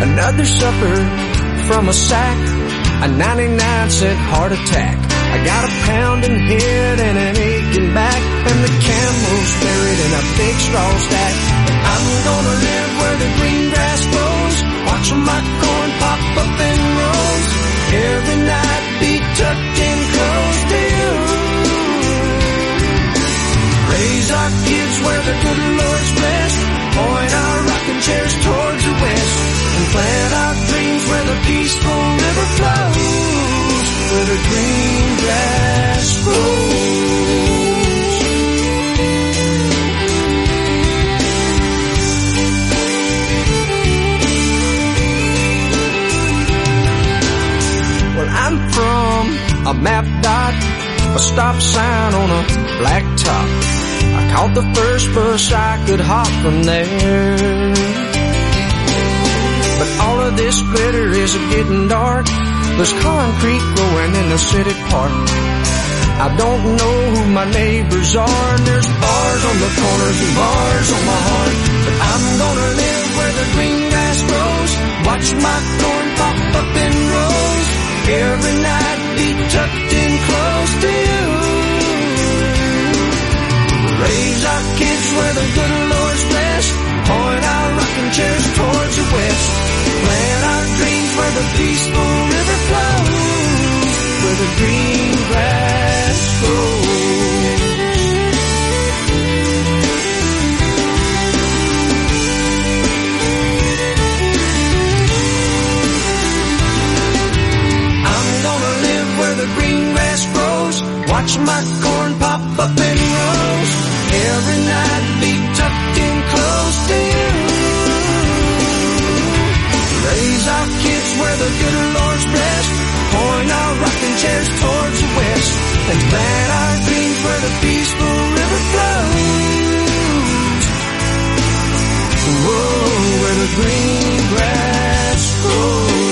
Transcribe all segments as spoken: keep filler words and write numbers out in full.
Another supper from a sack, a ninety-nine cent heart attack. I got a pounding head and an aching back, and the camel's buried in a big straw stack. I'm gonna live where the green grass grows, watching my corn pop up in rows. Every night be tucked in close to you. Raise our kids where the good Lord's blessed, point our rocking chairs towards the west, and plant our dreams where the peaceful river flows, where the green grass grows. Well, I'm from a map dot, a stop sign on a black top. I caught the first bus I could hop from there. But all of this glitter is getting dark. There's concrete growing in the city park. I don't know who my neighbors are, and there's bars on the corners and bars on my heart. But I'm gonna live where the green grass grows, watch my corn pop up in rows. Every night be tucked in close to you. Raise our kids where the good Lord's blessed, point our rocking chairs towards the west, plant our dreams where the peaceful river flows, where the green grass grows. I'm gonna live where the green grass grows, watch my corn pop up in rows. Every night be tucked in close to you. Raise our kids where the good Lord's blessed, point our rocking chairs towards the west, and plant our dreams where the peaceful river flows. Whoa, where the green grass grows.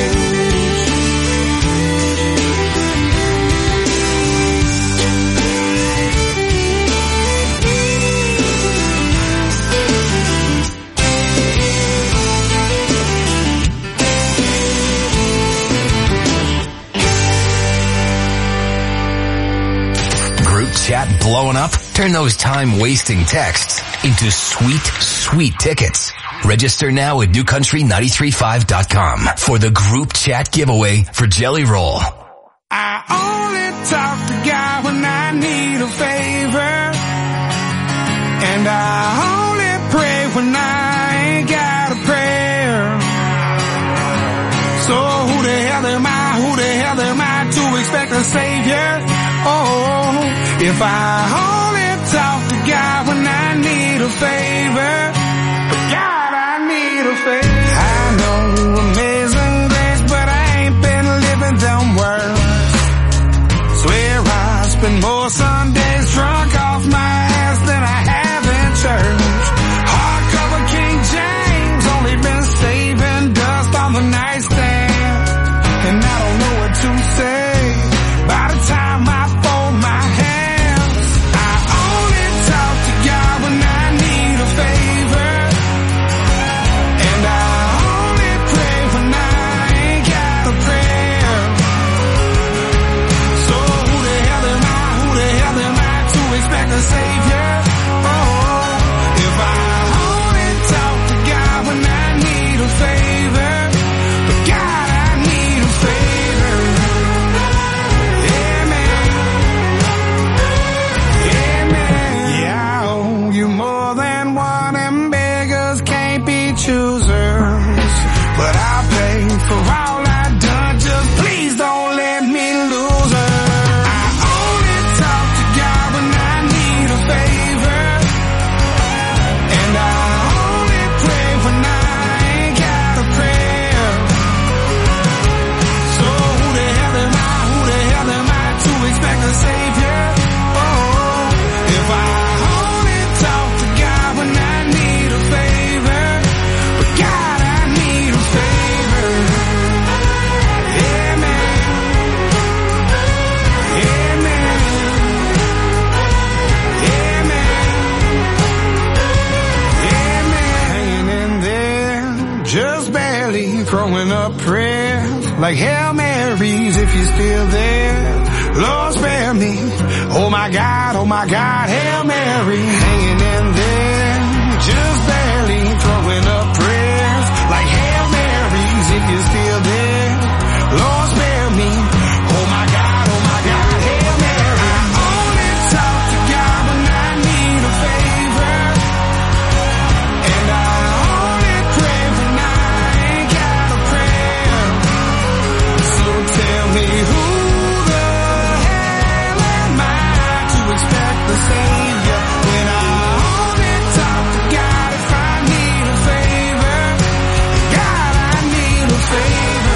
Chat blowing up? Turn those time-wasting texts into sweet, sweet tickets. Register now at new country nine three five dot com for the group chat giveaway for Jelly Roll. I only talk to God when I need a favor, and I only pray when I ain't got a prayer. So who the hell am I, who the hell am I to expect a savior? Oh, if I only talk to God when I need a favor, but God, I need a favor. I know amazing grace, but I ain't been living them words. Swear I spend more Sundays drunk off my ass than I have in church. Hardcover King James, only been saving dust on the nightstand, and I don't know what to say by the time I fold my hands. I only talk to God when I need a favor, and I only pray when I ain't got a prayer. So who the hell am I, who the hell am I to expect a savior? Oh, if I only talk to God when I need a favor, but God, I need a favor. You more than one, and beggars can't be choosers. But I'll pay for all I've done, just please don't let me lose her. I only talk to God when I need a favor, and I only pray when I ain't got a prayer. So who the hell am I, who the hell am I to expect a savior? Oh, if I talk to God when I need a favor, but God, I need a favor. Yeah, man. Yeah, man. Yeah, man. Yeah, man. Hanging in there, just barely barely throwing up prayers like Hail Marys if you're still there. Lord spare me. Oh my God, oh my God, Hail Mary, hanging in there, just barely throwing up prayers like Hail Marys if you're still there. Lord spare me. Oh my God, oh my God, Hail Mary. I only talk to God when I need a favor, and I only pray when I ain't got a prayer. So tell me who the hell am I to expect the Savior when I only talk to God if I need a favor? God, I need a favor.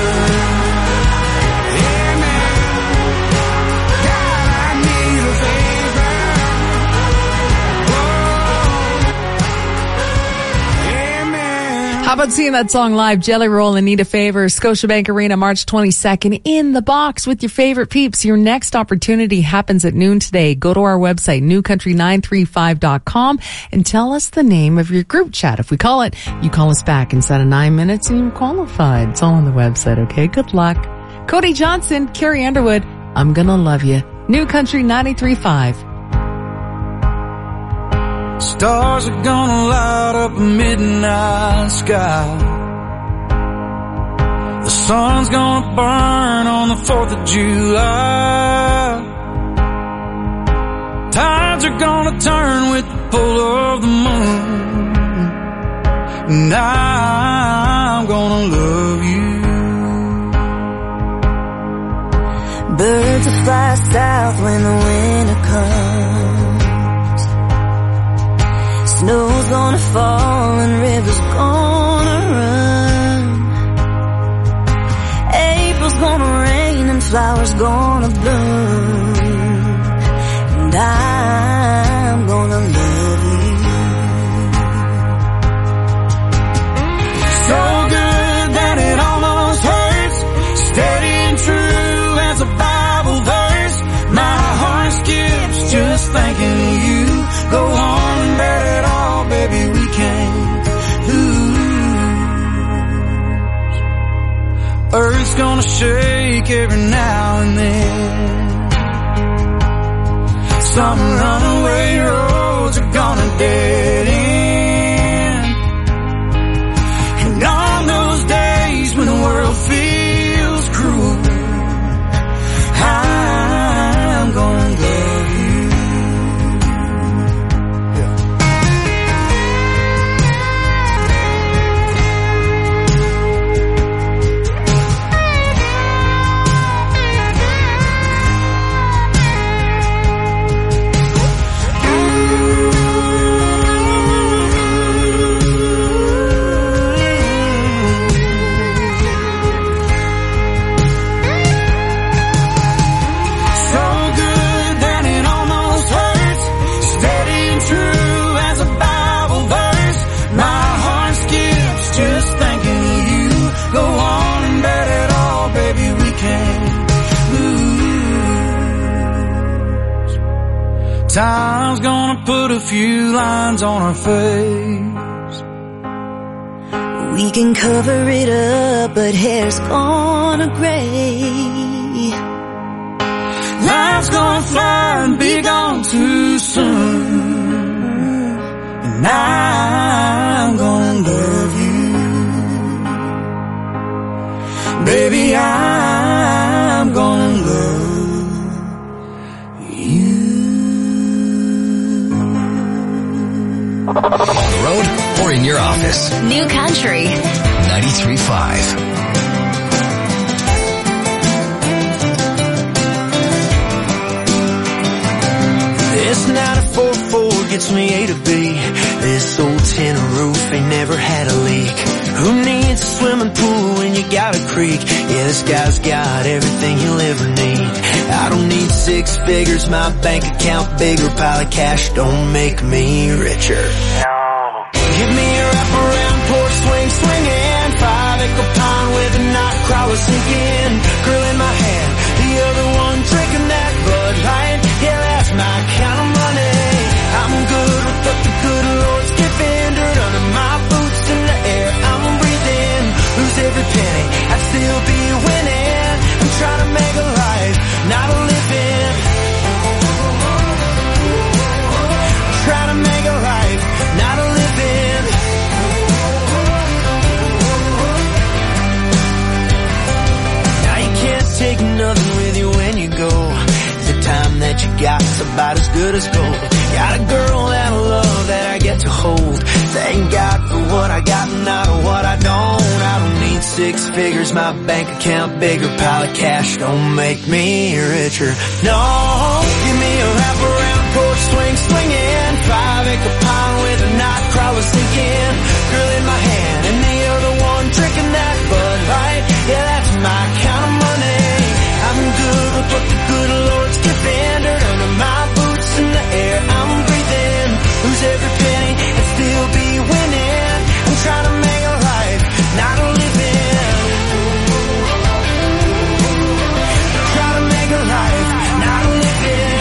How about seeing that song live? Jelly Roll and Need a Favor, Scotiabank Arena, March twenty-second, in the box with your favorite peeps. Your next opportunity happens at noon today. Go to our website, new country nine three five dot com, and tell us the name of your group chat. If we call it, you call us back inside of nine minutes and you're qualified. It's all on the website, okay? Good luck. Cody Johnson, Carrie Underwood, I'm Gonna Love You. New Country ninety-three point five. Stars are gonna light up a midnight sky. The sun's gonna burn on the fourth of July. Tides are gonna turn with the pull of the moon, and I'm gonna love you. Birds will fly south when the winter comes. Snow's gonna fall and rivers gonna run. April's gonna rain and flowers gonna bloom, and I'm gonna love you. So good that it almost hurts, steady and true as a Bible verse. My heart skips just thinking of you. Go on and bet it all, baby, we can't lose. Earth's gonna shake every now and then. Some runaway roads are gonna dead end. And on those days when the world feels cruel, I'm gonna love you. Time's gonna put a few lines on our face. We can cover it up, but hair's gonna gray. Life's gonna fly and be gone too soon, and I'm gonna love you. Baby, I'm gonna love on the road or in your office. New Country ninety-three point five. This ninety-four Ford gets me A to B. This old tin roof ain't never had a leak. Who needs a swimming pool when you got a creek? Yeah, this guy's got everything you'll ever need. I don't need six figures, my bank account bigger, pile of cash don't make me richer. No. Give me a wraparound porch swing, swinging, five acre pond with a night crawler sinking, girl in my hand, the other one drinking that Bud Light. Yeah, that's my kind of money. I'm good with what the good Lord's giving, dirt under my boots in the air I'm breathing. Lose every every penny, I'd still be winning. I'm trying to make a life, not a living. Trying to make a life, not a living. Now you can't take nothing with you when you go. The time that you got's about as good as gold. Got a girl that I love that I get to hold. Thank God for what I got and not what I don't. I don't need six figures, my bank account bigger. Pile of cash don't make me richer. No, give me a wrap around porch swing swinging. Five acre pond with a night crawler sinking. Girl in my hand and the other one drinking that Bud Light. Yeah, that's my kind of money. I'm good with what the good Lord's giving. Dirt under my boots in the air I'm breathing. Lose every penny and still be winning. I'm trying to make a life, not a living. Trying to make a life, not a living.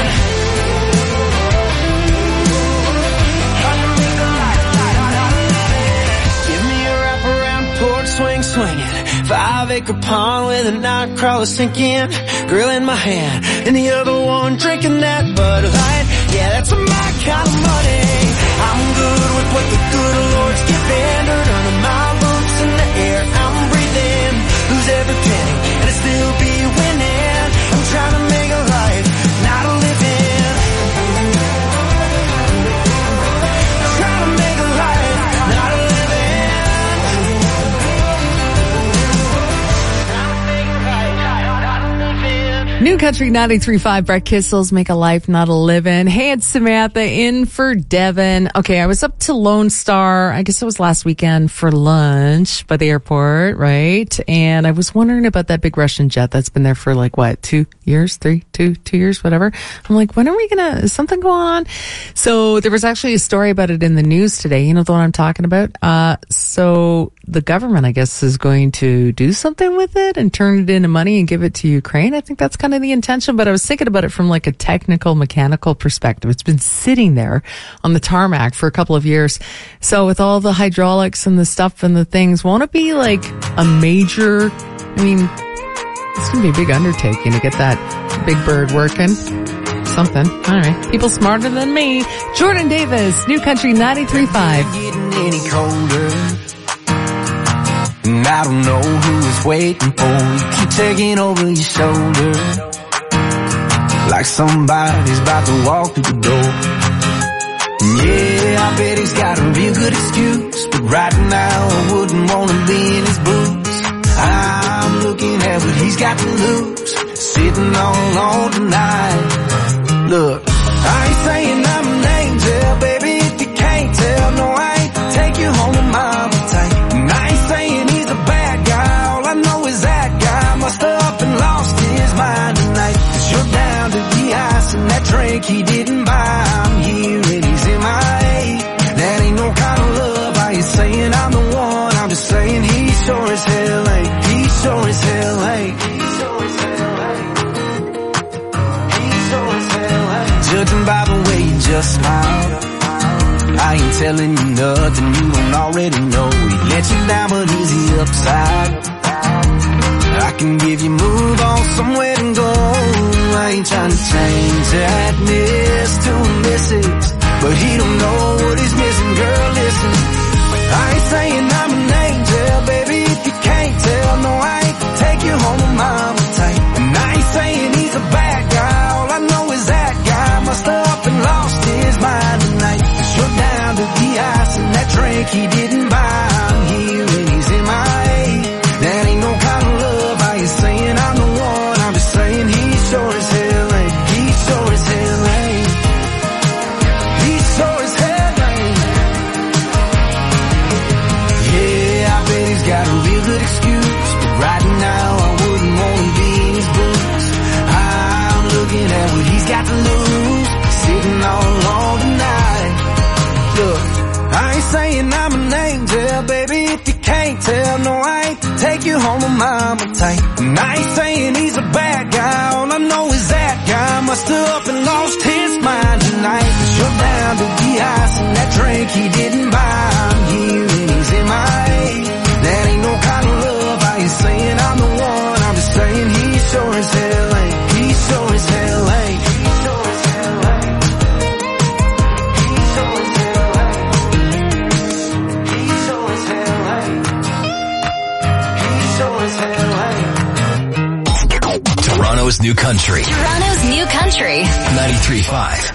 Trying to make a life, not a living. Give me a wraparound porch swing swinging. Five acre pond with a night crawler sinking. Grill in my hand and the other one drinking that Bud Light. Yeah, that's my kind of money. I'm good with what the good Lord's giving. Dirt under my boots in the air I'm breathing. Lose every penny and I'd still be winning. I'm trying to make a life, not a living. Trying to make a life, not a living. New Country ninety-three point five, Brett Kissel's Make a Life, Not a Livin'. Hey, it's Samantha in for Devin. Okay, I was up to Lone Star, I guess it was last weekend, for lunch by the airport, right? And I was wondering about that big Russian jet that's been there for like, what, two years, three, two, two years, whatever. I'm like, when are we gonna, is something going on? So there was actually a story about it in the news today. You know the one I'm talking about? Uh, so the government, I guess, is going to do something with it and turn it into money and give it to Ukraine. I think that's kind of the intention, but I was thinking about it from like a technical, mechanical perspective. It's been sitting there on the tarmac for a couple of years. So with all the hydraulics and the stuff and the things, won't it be like a major, I mean, it's going to be a big undertaking to get that big bird working. Something. All right. People smarter than me. Jordan Davis, New Country ninety-three point five. Getting any colder. And I don't know who is waiting for you. Keep taking over your shoulder, like somebody's about to walk through the door. Yeah, I bet he's got a real good excuse, but right now I wouldn't want to be in his boots. I'm looking at what he's got to lose, sitting all alone tonight. Look, I ain't saying I'm an angel, baby, if you can't tell. No, I ain't to take you home to mama tight. And I ain't saying he's a bad guy, all I know is that guy must have up and lost his mind tonight. Cause you're down to the ice and that drink he didn't buy. I'm here and he's in my A. That ain't no kind of love. I ain't saying I'm the one, I'm just saying he sure as hell ain't. He sure as hell ain't. He sure as hell ain't. He sure as hell ain't. Judging by the way you just smiled, I ain't telling you nothing you don't already know. He let you down, but is he upside? I can give you move on somewhere to go. I ain't trying to change that miss to a missus, but he don't know what he's missing. Girl, listen, I ain't saying I'm an angel, baby, if you can't tell. No, I ain't to take you home to mama tight. And I ain't saying he's a bad guy, all I know is that guy must have up and lost his mind tonight. Cause you're down to the ice and that drink he didn't buy. I'm here and he's in my A. That ain't no kind of love. I ain't saying I'm the one, I'm just saying he sure as hell ain't. He sure as hell ain't. He sure as hell ain't. Yeah, I bet he's got a real good excuse, but right now I wouldn't want to be in his boots. I'm looking at what he's got to lose, sitting all alone tonight. Look, I ain't saying I'm an angel, baby, if you can't tell. No, I ain't to take you home to mama tight. And I ain't saying he's a bad guy, all I know is that guy must have up and lost his mind tonight. Cause you're down to the ice and that drink he didn't buy. I'm here and he's in my A. That ain't no kind of love. I Toronto's New Country. Toronto's New Country. ninety-three point five.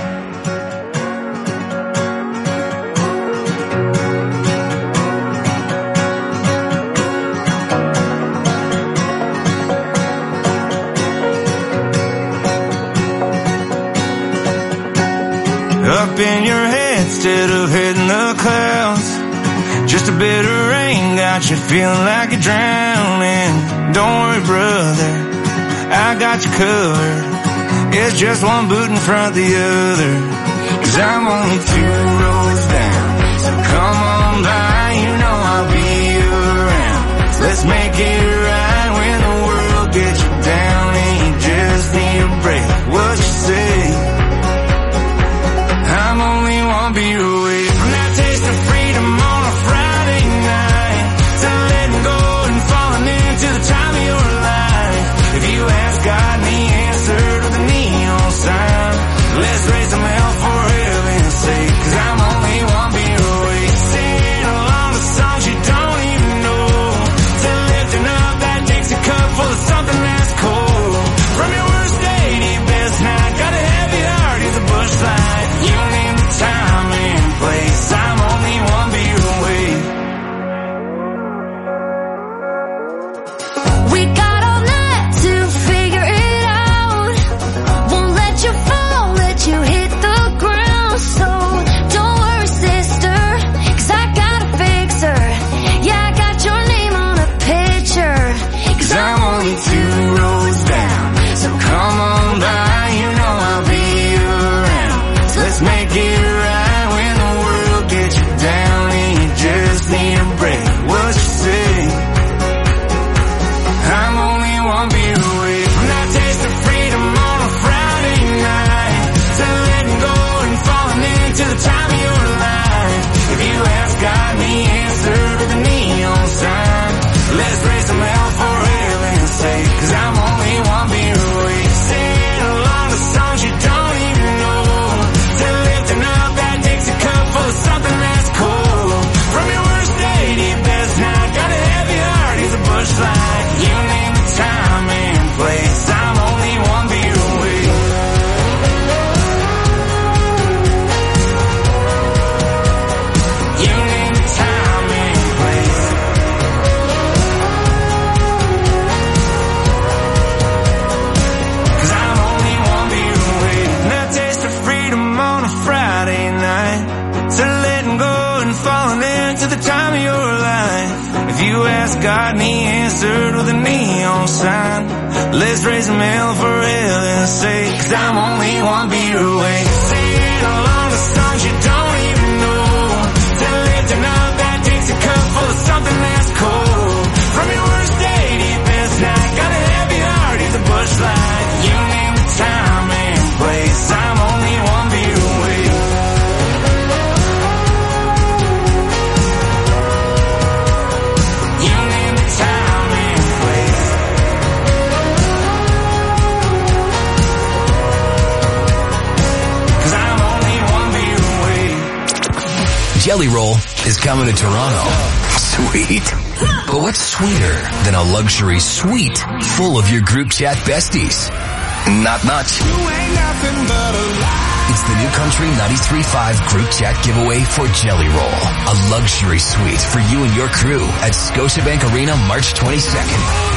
Up in your head instead of hitting the clouds. Just a bit of rain got you feeling like you're drowning. Don't worry, brother, I got you covered. It's just one boot in front of the other. Cause I'm only two roads down, so come on by, you know I'll be around. So let's make it right when the world gets you down and you just need a break. What you say? I'm only one beer away from that taste of freedom on a Friday night, to letting go and falling into the time of your life. If you ask God and the answer to the neon sign, let's raise some hell for heaven's sake. Cause I'm only one beer away, singing along the songs you don't even know, to lifting up that Dixie cup full of something that's cold. From your worst day to your best night, got a heavy heart, he's a bush light. You name the time and place, I'm only one beer away. We got all night to figure it out. Won't let you fall, let you hit the ground. So don't worry, sister, cause I got a fixer. Yeah, I got your name on a picture. Cause I'm only two roads down, so come on by, you know I'll be around. So let's make it right when the world gets you down and you just need a break. What you say? I'm only one beer away from that taste of freedom on a Friday night, to letting go and falling into the time of your life. If you ask God the answer to the neon sign, let's raise some hell for heaven's sake. Cause I'm only one beer away, singing along the songs you don't even know, to lifting up that Dixie cup full of something that's cold. From your worst day to your best night, got a heavy heart, he's a bush light. You name the time and place, I'm only one beer away. You name the time and place. Cause I'm only one beer away from that taste of freedom on a Friday night, to letting go and falling into the time of your life. If you ask God and the answer to the neon sign, let's raise some hell for heaven's sake. Cause I'm only one beer away, singing along the songs you don't even know, to lifting up that Dixie cup full of something that's cold. From your worst day to your best night, got a heavy heart, he's a bush light. You name the time and place, I'm only one beer away. You name the time and place. Cause I'm only one beer away. Jelly Roll is coming to Toronto. Sweet. But what's sweeter than a luxury suite full of your group chat besties? Not much. You ain't nothing but a lie. It's the New Country ninety-three point five group chat giveaway for Jelly Roll. A luxury suite for you and your crew at Scotiabank Arena March twenty-second.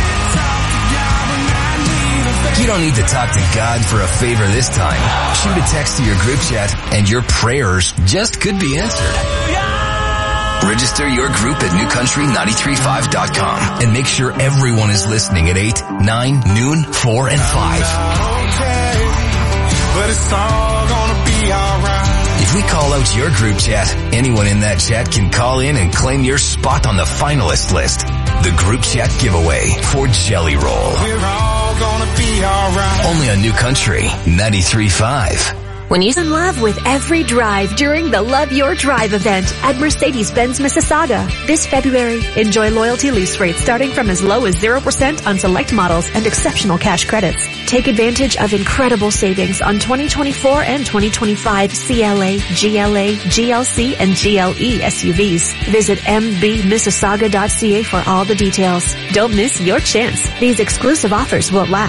You don't need to talk to God for a favor this time. Shoot a text to your group chat and your prayers just could be answered. Register your group at new country nine three five dot com and make sure everyone is listening at eight, nine, noon, four, and five. Okay, but it's all gonna be alright. If we call out your group chat, anyone in that chat can call in and claim your spot on the finalist list. The group chat giveaway for Jelly Roll. We're all gonna be alright. Only on New Country ninety-three point five. When you're in love with every drive during the Love Your Drive event at Mercedes-Benz Mississauga. This February, enjoy loyalty lease rates starting from as low as zero percent on select models and exceptional cash credits. Take advantage of incredible savings on twenty twenty-four and twenty twenty-five C L A, G L A, G L C, and G L E S U Vs. Visit m b mississauga dot c a for all the details. Don't miss your chance. These exclusive offers won't last.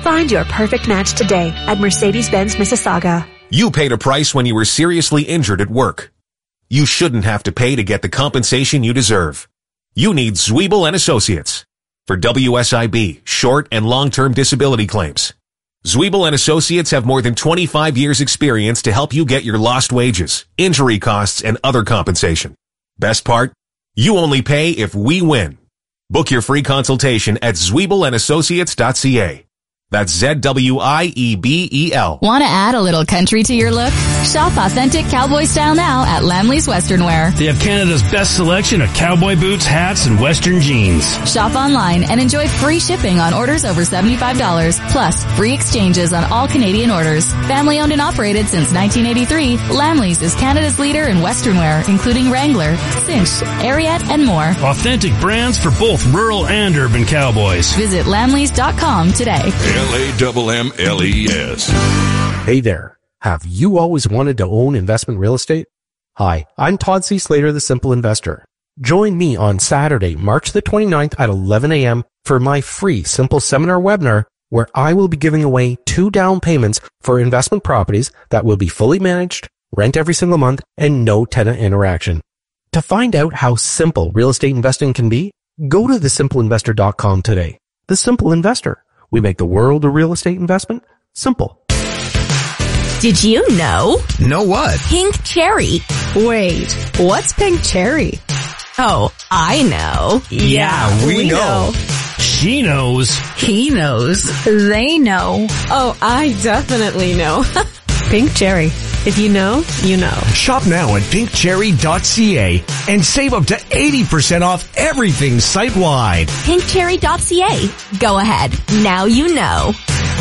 Find your perfect match today at Mercedes-Benz Mississauga. You paid a price when you were seriously injured at work. You shouldn't have to pay to get the compensation you deserve. You need Zwiebel and Associates for W S I B, short and long-term disability claims. Zwiebel and Associates have more than twenty-five years experience to help you get your lost wages, injury costs, and other compensation. Best part? You only pay if we win. Book your free consultation at zwiebel and associates dot c a. That's Z W I E B E L. Want to add a little country to your look? Shop authentic cowboy style now at Lamley's Western Wear. They have Canada's best selection of cowboy boots, hats, and Western jeans. Shop online and enjoy free shipping on orders over seventy-five dollars, plus free exchanges on all Canadian orders. Family owned and operated since nineteen eighty-three, Lamley's is Canada's leader in Western wear, including Wrangler, Cinch, Ariat, and more. Authentic brands for both rural and urban cowboys. Visit lamleys dot com today. L A M M L E S. Hey there. Have you always wanted to own investment real estate? Hi, I'm Todd C. Slater, the Simple Investor. Join me on Saturday, March the twenty-ninth at eleven a.m. for my free Simple Seminar webinar, where I will be giving away two down payments for investment properties that will be fully managed, rent every single month, and no tenant interaction. To find out how simple real estate investing can be, go to the simple investor dot com today. The Simple Investor. We make the world of real estate investment simple. Did you know? Know what? Pink cherry. Wait, what's pink cherry? Oh, I know. Yeah, we, we know. know. She knows. He knows. They know. Oh, I definitely know. Pink cherry. If you know, you know. Shop now at pink cherry dot c a and save up to eighty percent off everything site-wide. pink cherry dot c a. Go ahead. Now you know.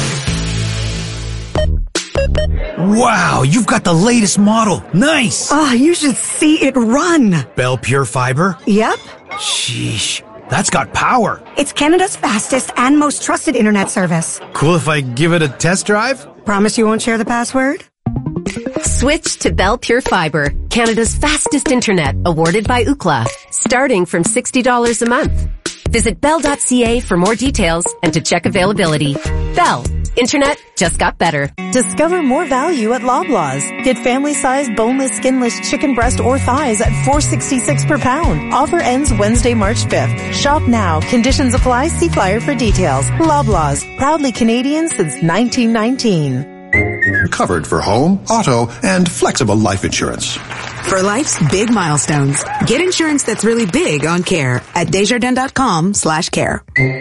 Wow, you've got the latest model. Nice. Oh, you should see it run. Bell Pure Fiber? Yep. Sheesh. That's got power. It's Canada's fastest and most trusted internet service. Cool if I give it a test drive? Promise you won't share the password? Switch to Bell Pure Fiber, Canada's fastest internet, awarded by Ookla, starting from sixty dollars a month. Visit bell dot c a for more details and to check availability. Bell. Internet just got better. Discover more value at Loblaws. Get family-sized boneless, skinless chicken breast or thighs at four dollars and sixty-six cents per pound. Offer ends Wednesday, March fifth. Shop now. Conditions apply. See flyer for details. Loblaws. Proudly Canadian since nineteen nineteen. Covered for home, auto, and flexible life insurance. For life's big milestones, get insurance that's really big on care at desjardins dot com slash care.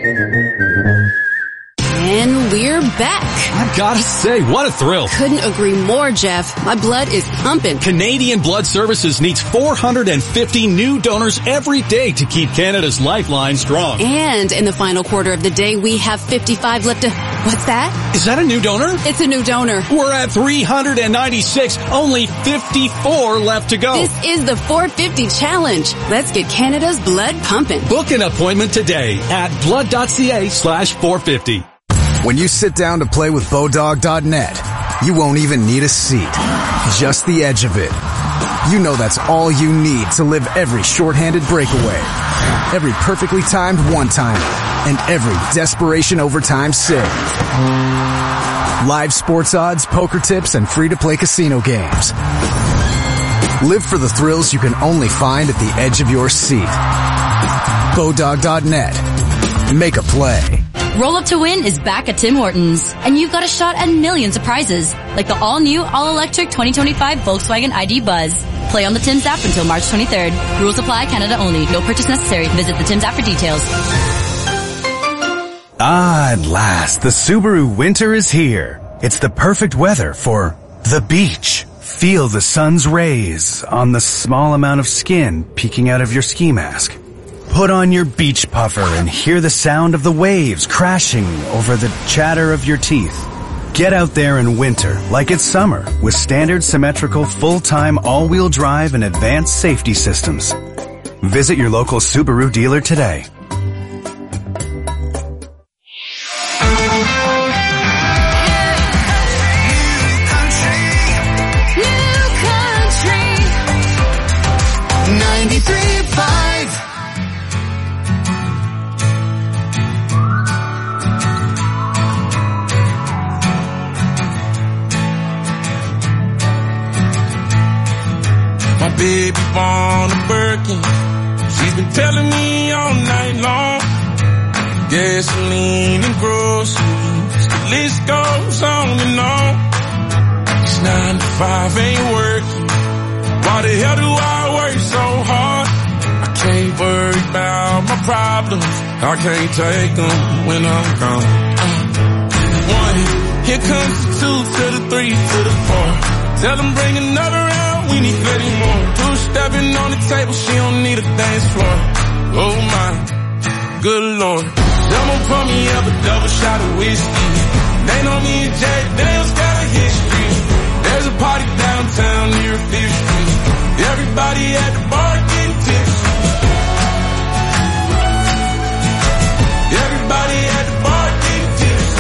And we're back. I've gotta say, what a thrill. Couldn't agree more, Jeff. My blood is pumping. Canadian Blood Services needs four hundred fifty new donors every day to keep Canada's lifeline strong. And in the final quarter of the day, we have fifty-five left to... What's that? Is that a new donor? It's a new donor. We're at three hundred ninety-six, only fifty-four left to go. This is the four fifty challenge. Let's get Canada's blood pumping. Book an appointment today at blood dot c a slash four fifty. When you sit down to play with Bodog dot net, you won't even need a seat. Just the edge of it. You know that's all you need to live every shorthanded breakaway, every perfectly timed one-timer, and every desperation overtime save. Live sports odds, poker tips, and free-to-play casino games. Live for the thrills you can only find at the edge of your seat. Bodog dot net. Make a play. Roll Up to Win is back at Tim Hortons, and you've got a shot at millions of prizes, like the all-new, all-electric twenty twenty-five Volkswagen I D Buzz. Play on the Tim's app until March twenty-third. Rules apply, Canada only. No purchase necessary. Visit the Tim's app for details. Ah, at last, the Subaru winter is here. It's the perfect weather for the beach. Feel the sun's rays on the small amount of skin peeking out of your ski mask. Put on your beach puffer and hear the sound of the waves crashing over the chatter of your teeth. Get out there in winter like it's summer with standard symmetrical full-time all-wheel drive and advanced safety systems. Visit your local Subaru dealer today. ninety-three point five baby born a Birkin. She's been telling me all night long. Gasoline and groceries, the list goes on and on. This nine to five ain't working. Why the hell do I work so hard? I can't worry about my problems. I can't take them when I'm gone. Uh, one, here comes the two to the three to the four. Tell them bring another round, we need thirty more. Two stepping on the table, she don't need a dance floor. Oh my, good Lord. Someone pour me up a double shot of whiskey. They know me and Jack Daniels got a history. There's a party downtown near Fifth Street. Everybody at the bar getting tipsy. Everybody at the bar getting tipsy.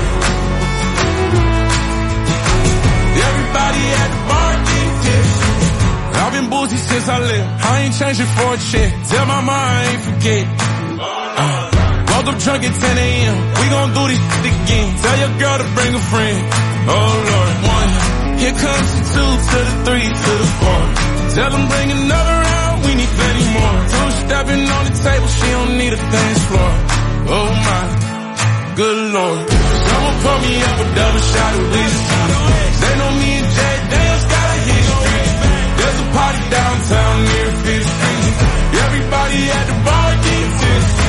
Everybody at the bar getting tipsy. I've been boozy since I left. I ain't changing for a check. Tell my mom I ain't forget. Uh. Woke up drunk at ten a.m. We gon' do this again. Tell your girl to bring a friend. Oh Lord, one. Here comes the two to the three to the four. Tell them bring another round. We need plenty more. Two stepping on the table. She don't need a dance floor. Oh my, good Lord. Someone pour me up a double shot of whiskey. They know me and Jack Daniels got a history. There's a party downtown near Fifth Street. Everybody at the bar getting tipsy.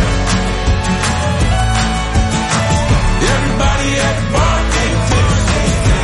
Everybody at the bar getting tipsy.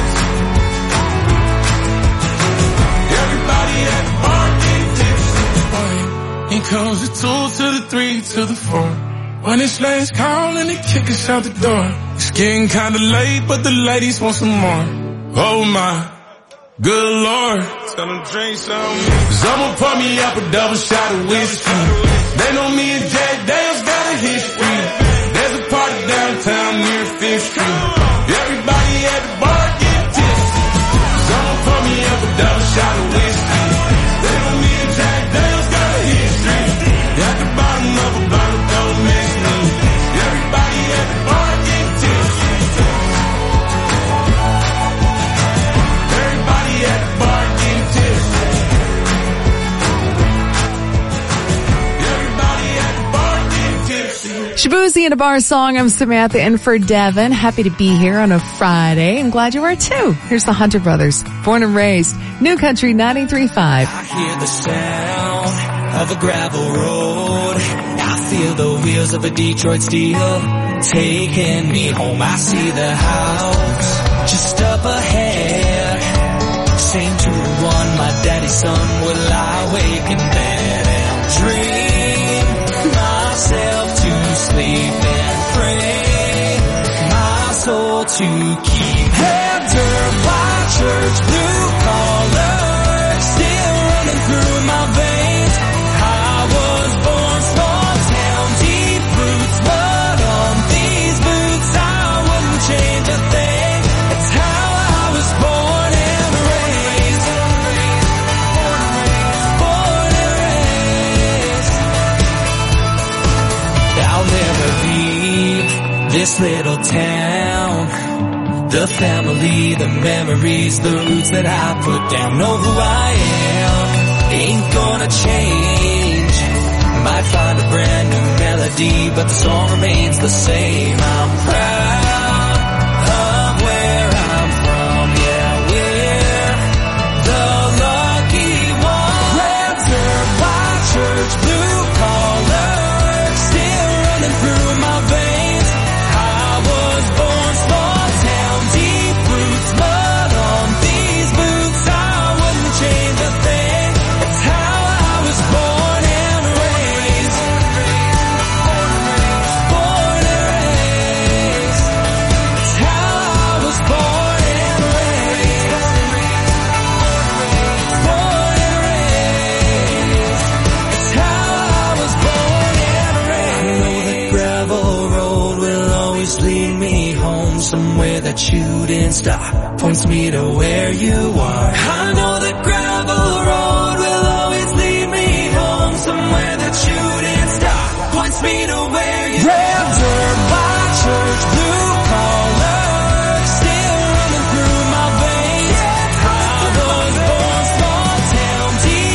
Everybody at the bar getting tipsy. Here comes the two to the three to the four. When it's last call and they kick us out the door. It's getting kinda late, but the ladies want some more. Oh my, good Lord. Tell them drink some. Someone pour me up a double shot of whiskey. They know me and Jack Daniels got a history. There's a party downtown near Fifth Street. Everybody at the bar getting tipsy. Someone pour me up a double shot of whiskey. They know me and Jack Daniels got a history. At the bottom of a bottle, don't mix me. Everybody at the bar getting tipsy. Everybody at the bar getting tipsy. Everybody at the bar getting tipsy. Shabuzi in a Bar song. I'm Samantha in for Devin. Happy to be here on a Friday. I'm glad you are too. Here's the Hunter Brothers. Born and raised. New Country ninety-three point five. I hear the sound of a gravel road. I feel the wheels of a Detroit Steel taking me home. I see the house just up ahead. Same to one my daddy's son will lie awake in bed and dream myself to sleep and pray my soul to keep. After my church blue collar still running through my veins. I was born small town, deep roots, but on these boots I wouldn't change a thing. It's how I was born and raised. Born and raised. I'll never leave this little town. The family, the memories, the roots that I put down. Know who I am, ain't gonna change. Might find a brand new melody, but the song remains the same. I'm proud of where I'm from, yeah, we're the lucky ones. After my church blue collar still running through my veins. I was born small town, deep roots, but on these boots I wouldn't change a thing. It's how I was born and raised. Born and raised. It's how I was born and raised. Born and raised. It's how I was born and raised. I know that gravel road will always lead me home, somewhere that you didn't stop, points me to where you are. I know that gravel road will always lead me home, somewhere that you didn't stop, points me to where you are. After my church blue collar still running through my veins. I was born small town, deep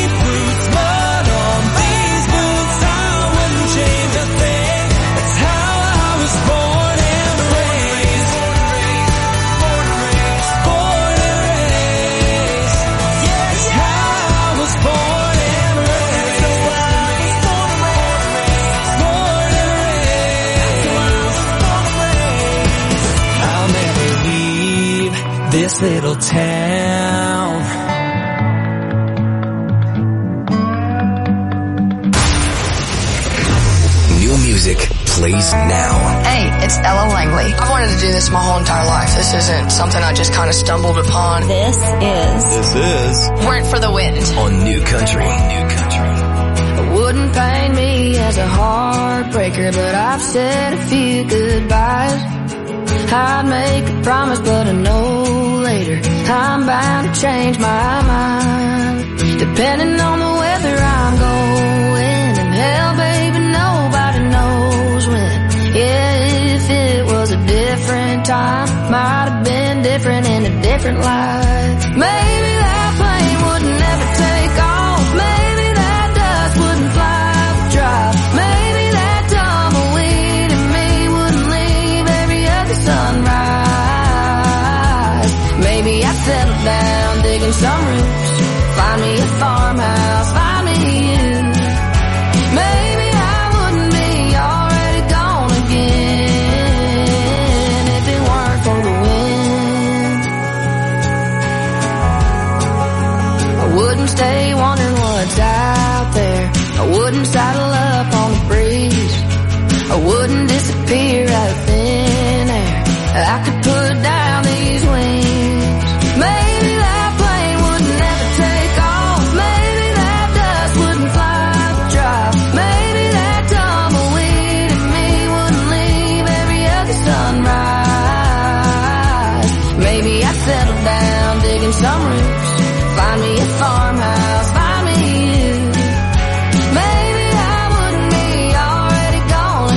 this little town. New music plays now. Hey, it's Ella Langley. I've wanted to do this my whole entire life. This isn't something I just kind of stumbled upon. This is. This is. Weren't for the Wind. On New Country. New Country. Wouldn't paint me as a heartbreaker, but I've said a few goodbyes. I'd make a promise, but I know later I'm bound to change my mind. Depending on the weather I'm going, and hell, baby, nobody knows when. Yeah, if it was a different time, might have been different in a different life. Maybe that plane wouldn't ever take off. Maybe that dust wouldn't fly the drive. Maybe that tumbleweed in me wouldn't leave every other sunrise. Maybe I'd settle down, digging some roots, find me a farmhouse, find me you. Maybe I wouldn't be already gone again if it weren't for the wind. I wouldn't stay wondering what's out there. I wouldn't saddle up on the breeze. I wouldn't disappear out of thin air. I could put down these wings. Maybe that plane wouldn't ever take off. Maybe that dust wouldn't fly the drive. Maybe that tumbleweed in me wouldn't leave every other sunrise. Maybe I'd settle down, digging some roots, find me a farmhouse, find me you. Maybe I wouldn't be already gone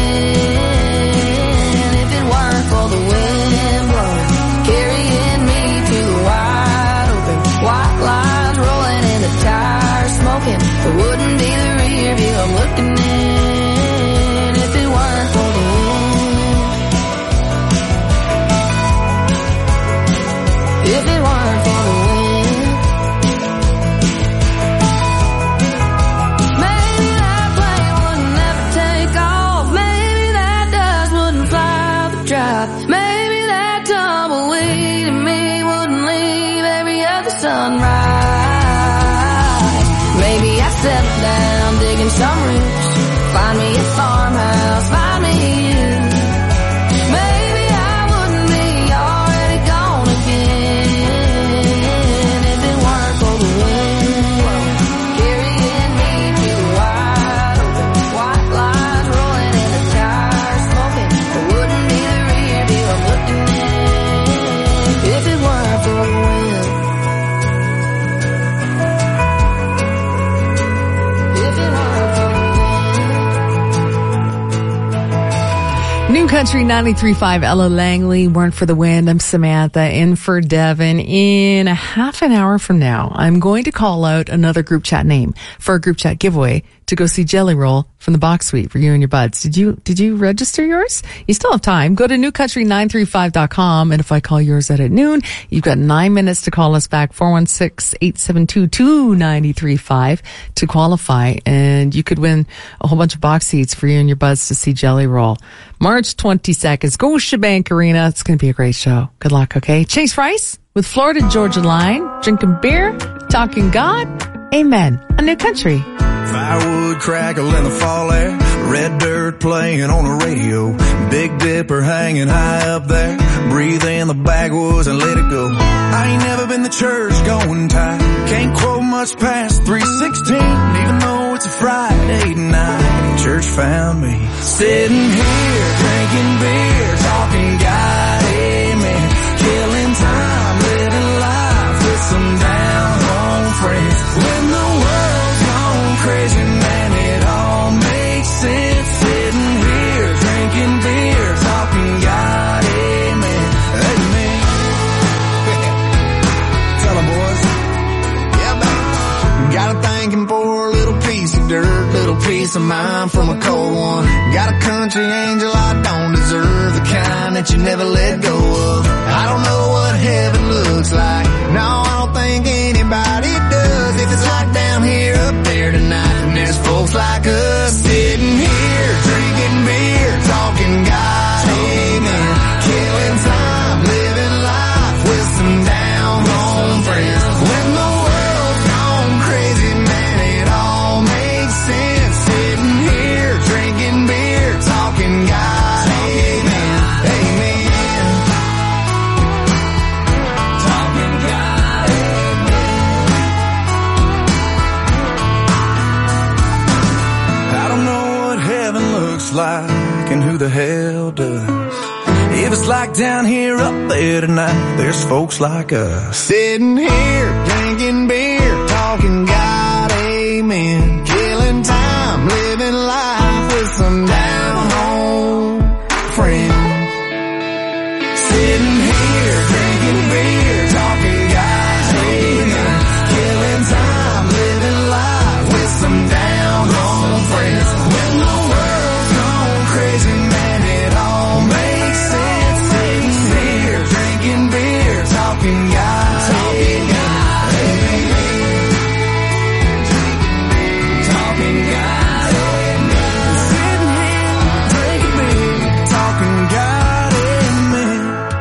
again if it weren't for the wind blowing, carrying me to the wide open. White lines rolling in the tires, smoking. It wouldn't be the rear view I'm looking in if it weren't for the wind. If it weren't for the wind. Maybe that plane wouldn't ever take off. Maybe that dust wouldn't fly the drive. Maybe that tumbleweed in me wouldn't leave every other sunrise. Maybe I'd settle down, digging some roots, find me a farmhouse, find me you. Maybe I wouldn't be already gone again if it weren't for the wind blowing, carrying me to the wide open. White lines rolling in the tires, smoking. It wouldn't be the rear view I'm looking in if it weren't for the wind. If it weren't for the New Country ninety-three point five, Ella Langley, Weren't for the Wind. I'm Samantha, in for Devin. In a half an hour from now, I'm going to call out another group chat name for a group chat giveaway to go see Jelly Roll from the Box Suite for you and your buds. Did you, did you register yours? You still have time. Go to new country nine three five dot com, and if I call yours out at noon, you've got nine minutes to call us back, four one six, eight seven two, two nine three five to qualify, and you could win a whole bunch of box seats for you and your buds to see Jelly Roll. March twenty-second, Scotiabank Arena. It's going to be a great show. Good luck, okay? Chase Rice with Florida Georgia Line, drinking beer, talking God. Amen. A New Country. Firewood crackle in the fall air, red dirt playing on the radio, Big Dipper hanging high up there, breathe in the backwoods and let it go. I ain't never been to church going tight, can't quote much past three sixteen, even though it's a Friday night. Church found me sitting here drinking beer, talking God, amen, killing time, living life with some down home friends. When the world's gone crazy, man, it all makes sense. Sitting here drinking beer, talking God, amen, amen. Tell 'em, boys. Yeah, man. Got a thanking for a little piece of dirt, little piece of mind from a cold one. Got a country angel I don't deserve, the kind that you never let go of. I don't know what heaven looks like, no, I don't think anybody does. If it's like down here, up there tonight, and there's folks like us sitting here drinking beer, talking God, amen, killing time, living life with some looks like and who the hell does. If it's like down here, up there tonight, there's folks like us. Sitting here, drinking beer, talking God, amen. Killing time, living life with some down-home friends. Sitting here, drinking beer, talking God, amen. Killing time, living life with some down-home friends. When the world's gone crazy, man, it all makes sense. Sitting here, drinking beer, talking God, talking God, amen. Talking God, amen. Sitting here, drinking beer, talking God, amen.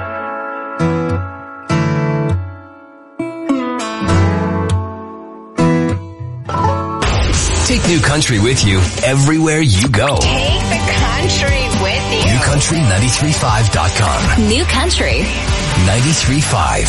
Take New Country with you everywhere you go. Take the country with you. New Country nine three five dot com. New Country ninety-three point five.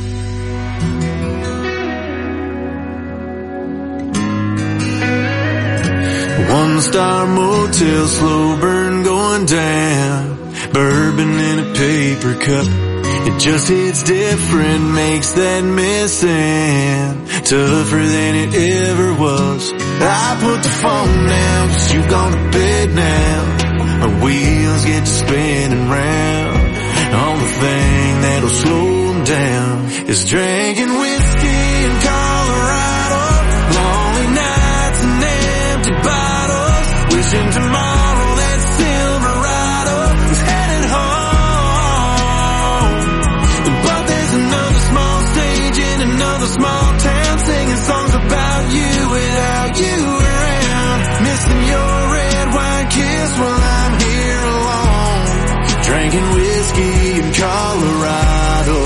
One star motel, slow burn going down. Bourbon in a paper cup. It just hits different, makes that missing tougher than it ever was. I put the phone down, cause you gone to bed now. Our wheels get to spinning round. Only thing that'll slow them down is drinking whiskey in Colorado. Lonely nights and empty bottles. Wishing tomorrow that Silverado was headed home. But there's another small stage in another small town, singing songs about you without you around. Missing your red wine kiss while I'm here alone. Drinking whiskey in Colorado.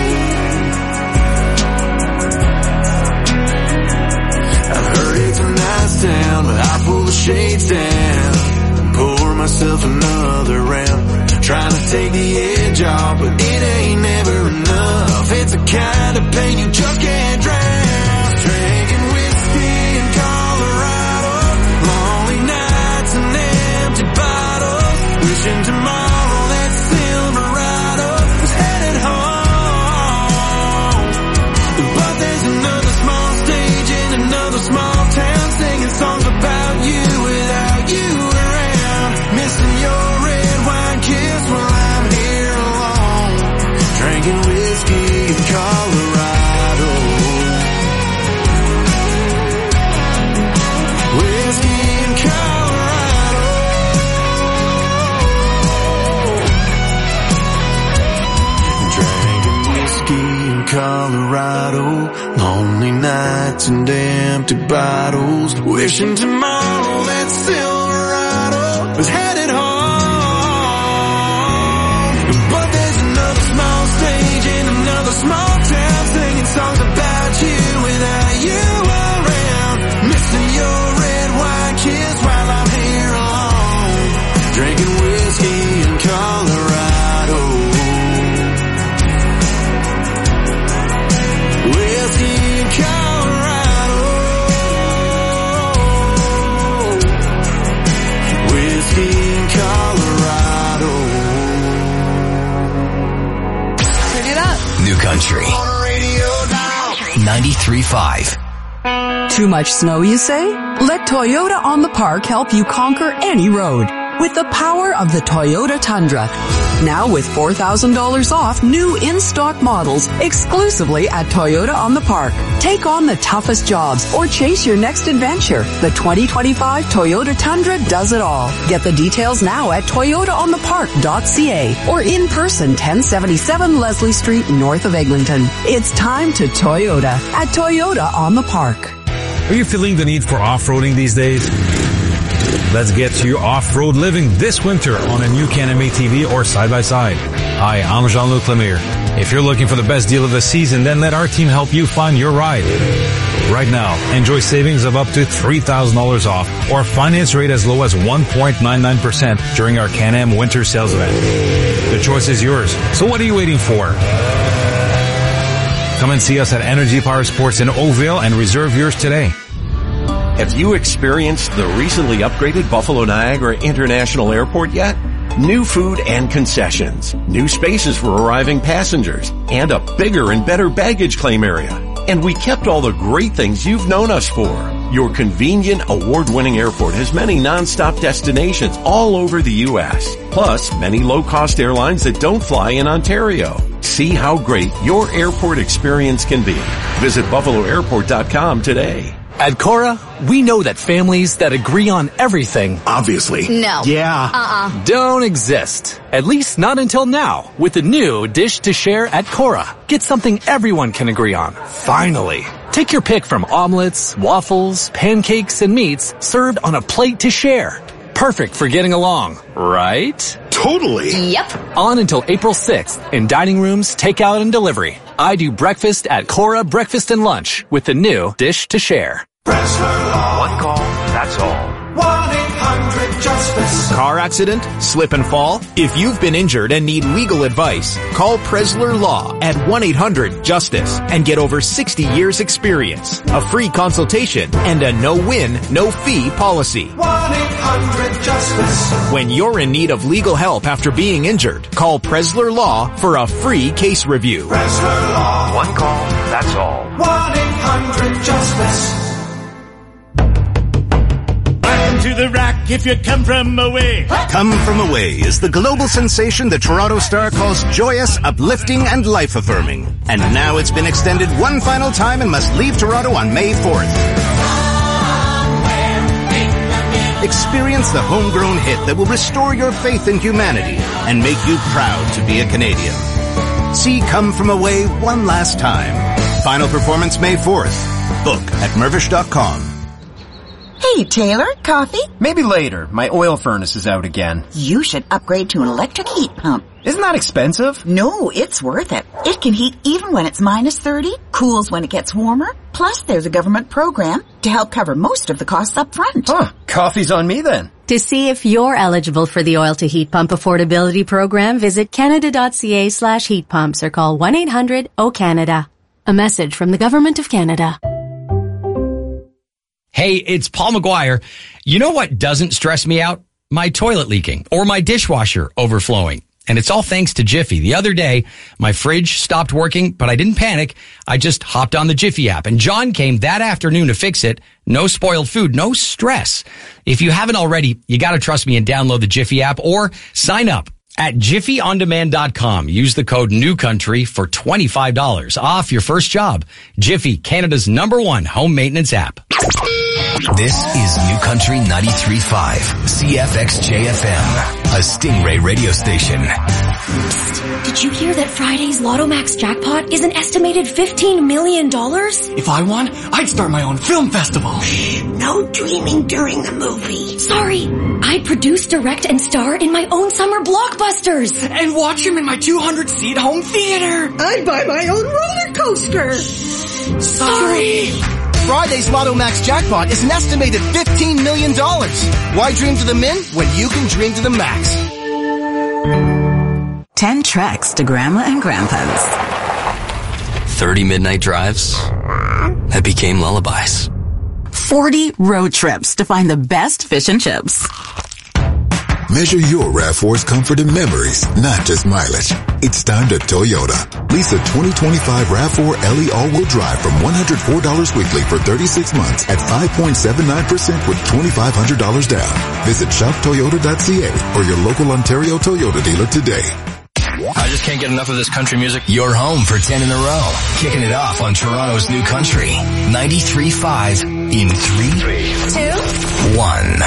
I've heard it's a nice town, but I pull the shades down and pour myself another round. Trying to take the edge off, but it ain't never enough. It's the kind of pain you just can't drown. Drinking whiskey in Colorado. Lonely nights and empty bottles. Wishing tomorrow that Silverado was headed home. But there's another small stage in another small town, singing songs about you without you around. Missing your red wine kiss while I'm here alone. Drinking whiskey in Colorado. Whiskey in Colorado. Drinking whiskey in Colorado. Lonely nights and empty bottles. Wishing tomorrow that Silverado was headed home. But there's another small stage in another small town, singing songs about you without you around. Missing your red wine kiss while I'm here alone. Drinking whiskey in Colorado. Whiskey in Colorado. Whiskey in Colorado. Turn it up. New Country ninety-three point five. Too much snow, you say? Let Toyota on the Park help you conquer any road with the power of the Toyota Tundra. Now with four thousand dollars off new in-stock models exclusively at Toyota on the Park. Take on the toughest jobs or chase your next adventure. The twenty twenty-five Toyota Tundra does it all. Get the details now at toyota on the park dot c a or in person ten seventy-seven Leslie Street north of Eglinton. It's time to Toyota at Toyota on the Park. Are you feeling the need for off-roading these days? Let's get to your off-road living this winter on a new Can-Am A T V or side-by-side. Hi, I'm Jean-Luc Lemire. If you're looking for the best deal of the season, then let our team help you find your ride. Right now, enjoy savings of up to three thousand dollars off or finance rate as low as one point nine nine percent during our Can-Am winter sales event. The choice is yours, so what are you waiting for? Come and see us at Energy Power Sports in Oakville and reserve yours today. Have you experienced the recently upgraded Buffalo Niagara International Airport yet? New food and concessions, new spaces for arriving passengers, and a bigger and better baggage claim area. And we kept all the great things you've known us for. Your convenient, award-winning airport has many non-stop destinations all over the U S, plus many low-cost airlines that don't fly in Ontario. See how great your airport experience can be. Visit buffalo airport dot com today. At Cora, we know that families that agree on everything, obviously, no, yeah, uh-uh, don't exist. At least not until now, with the new Dish to Share at Cora. Get something everyone can agree on. Finally. Take your pick from omelets, waffles, pancakes, and meats served on a plate to share. Perfect for getting along, right? Totally. Yep. On until April sixth in dining rooms, takeout, and delivery. I do breakfast at Cora Breakfast and Lunch with the new Dish to Share. One call, that's all. one eight hundred justice. Car accident? Slip and fall? If you've been injured and need legal advice, call Presler Law at one eight hundred justice and get over sixty years experience, a free consultation, and a no-win, no-fee policy. one eight hundred justice. When you're in need of legal help after being injured, call Presler Law for a free case review. Presler Law. One call, that's all. one eight hundred justice. To the rack if you come from away. Come From Away is the global sensation the Toronto Star calls joyous, uplifting, and life-affirming. And now it's been extended one final time and must leave Toronto on May fourth. Experience the homegrown hit that will restore your faith in humanity and make you proud to be a Canadian. See Come From Away one last time. Final performance May fourth. Book at mervish dot com. Hey, Taylor, coffee? Maybe later. My oil furnace is out again. You should upgrade to an electric heat pump. Isn't that expensive? No, it's worth it. It can heat even when it's minus thirty, cools when it gets warmer, plus there's a government program to help cover most of the costs up front. Huh, coffee's on me then. To see if you're eligible for the Oil to Heat Pump Affordability Program, visit canada.ca slash heat pumps or call one eight hundred O Canada. A message from the Government of Canada. Hey, it's Paul McGuire. You know what doesn't stress me out? My toilet leaking or my dishwasher overflowing. And it's all thanks to Jiffy. The other day, my fridge stopped working, but I didn't panic. I just hopped on the Jiffy app, and John came that afternoon to fix it. No spoiled food, no stress. If you haven't already, you got to trust me and download the Jiffy app or sign up at jiffy on demand dot com. Use the code NEWCOUNTRY for twenty-five dollars off your first job. Jiffy, Canada's number one home maintenance app. This is New Country ninety-three point five, C F X J F M, a Stingray radio station. Psst, did you hear that Friday's Lotto Max jackpot is an estimated fifteen million dollars? If I won, I'd start my own film festival. Shh, no dreaming during the movie. Sorry, I'd produce, direct, and star in my own summer blockbusters. And watch him in my two hundred seat home theater. I'd buy my own roller coaster. Sorry. Friday's Lotto Max jackpot is an estimated fifteen million dollars. Why dream to the min when you can dream to the max? Ten treks to Grandma and Grandpa's. Thirty midnight drives that became lullabies. Forty road trips to find the best fish and chips. Measure your RAV four's comfort and memories, not just mileage. It's time to Toyota. Lease a twenty twenty-five RAV four L E all-wheel drive from one hundred four dollars weekly for thirty-six months at five point seven nine percent with twenty-five hundred dollars down. Visit shop toyota dot c a or your local Ontario Toyota dealer today. I just can't get enough of this country music. You're home for ten in a row. Kicking it off on Toronto's New Country. ninety-three point five in three, two, one.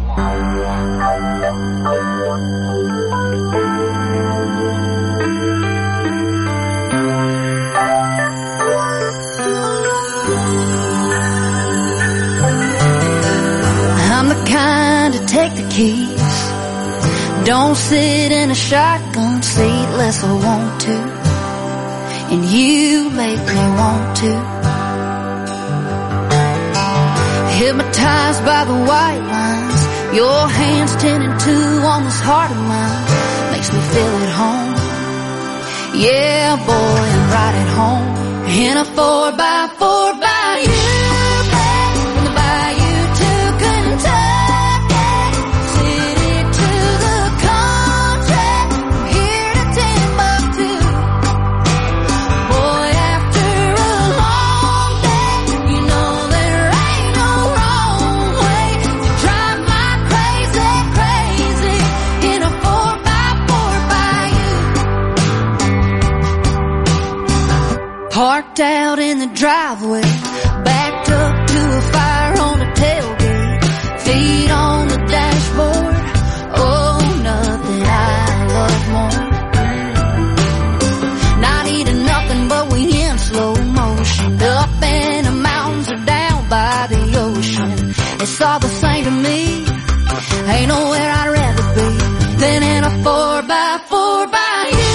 I'm the kind to take the keys. Don't sit in a shotgun seat unless I want to. And you make me want to. Hypnotized by the white lines, your hands ten and two on this heart of mine. Makes me feel at home. Yeah, boy, I'm right at home. In a four by four by you, back from the bayou Parked out in the driveway, backed up to a fire on the tailgate, feet on the dashboard. Oh, nothing I love more. Not eating nothing, but we in slow motion, up in the mountains or down by the ocean. It's all the same to me. Ain't nowhere I'd rather be than in a four by four by you.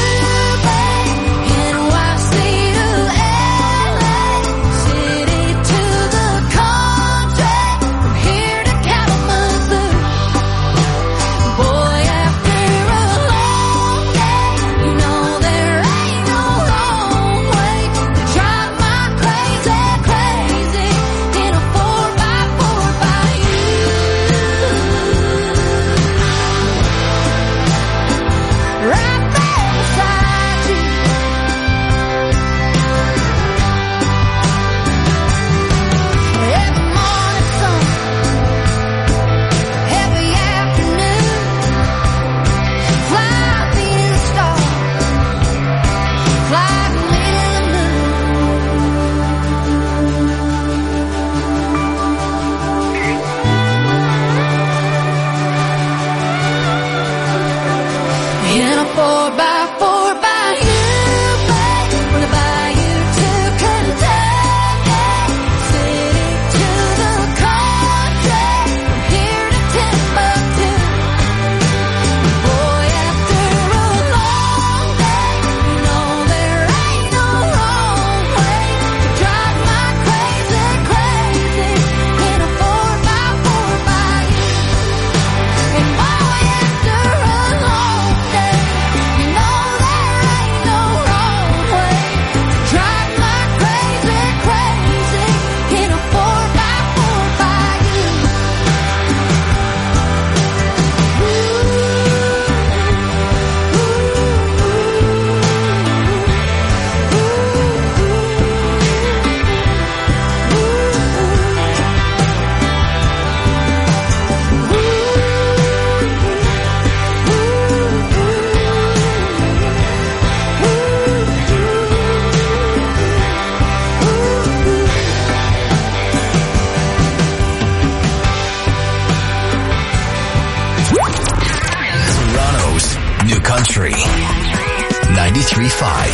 ninety-three point five.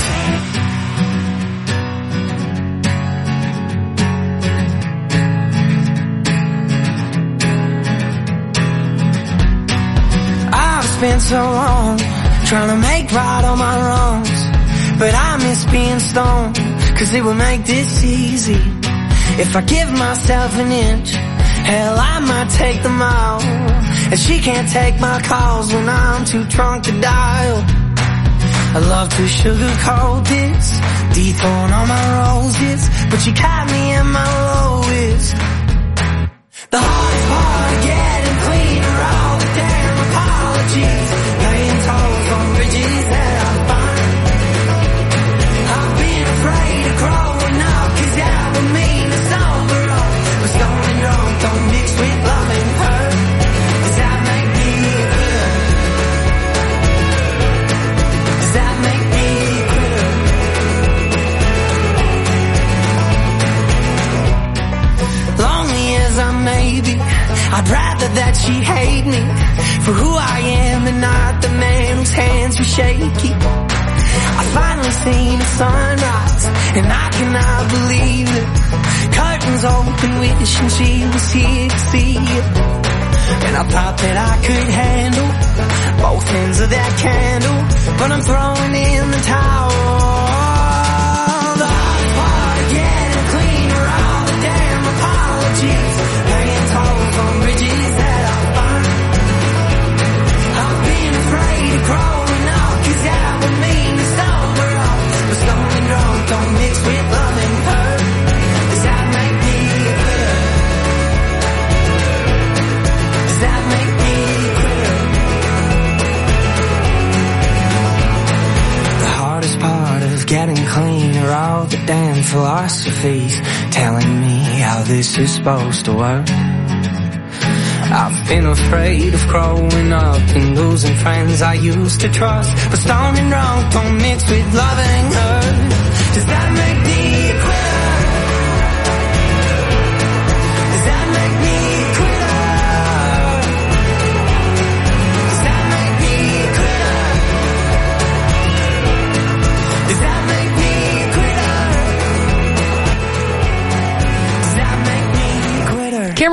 I've spent so long trying to make right all my wrongs, but I miss being stoned, cause it would make this easy. If I give myself an inch, hell, I might take the mile. And she can't take my calls when I'm too drunk to dial. I love to sugarcoat this, dethorn all my roses, but you caught me at my lowest. The hardest part of getting clean are all the damn apologies, paying tolls on bridges that I find. I've been afraid of growing up, cause that would mean to sober up. But stoned and drunk don't mix with love and hurt. Does that make me quitter? Does that make me quitter? Lonely as I may be, I'd rather that she hate me for who I am and not the man whose hands were shaky. I finally seen the sunrise and I cannot believe it. Curtains open, wishing she was here to see it. And I thought that I could handle both ends of that candle, but I'm throwing in the towel. The hardest part of getting clean are all the damn apologies, paying tolls on bridges that I find. I've been afraid of growing up, cause that would mean to sober up. But stoned and drunk don't mix with love and hurt. Does that make me quitter? Does that make me quitter? The hardest part of getting clean are all the damn philosophies telling me how this is supposed to work. I've been afraid of growing up and losing friends I used to trust, but stoned and drunk don't mix with love and hurt. Does that make me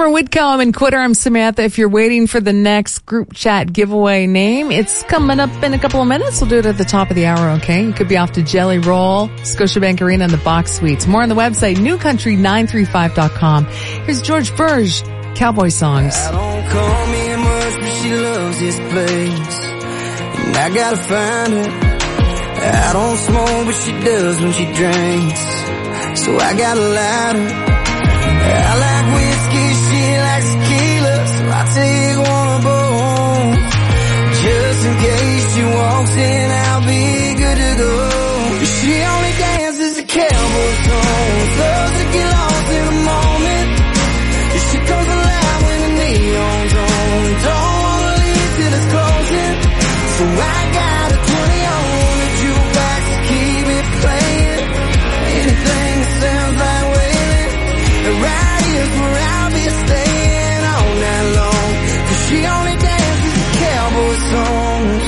Summer Whitcomb and Quitter. I'm Samantha. If you're waiting for the next group chat giveaway name, it's coming up in a couple of minutes. We'll do it at the top of the hour, okay? You could be off to Jelly Roll, Scotiabank Arena, and the Box Suites. More on the website, new country nine three five dot com. Here's George Burge, Cowboy Songs. I don't call me much, but she loves this place, and I gotta find her. I don't smoke, but she does when she drinks, so I got a lighter. I like whiskey, she likes tequila, so I take one of both. Just in case she walks in, I'll be good to go. She only dances to cowboy songs, loves to get lost in the moment. She comes alive when the neon's on, don't wanna leave till it's closing. So I got a twenty on the jukebox to keep it playing. Anything that sounds like wailing, right here's where I'll be staying all night long. Cause she only dances to cowboy songs.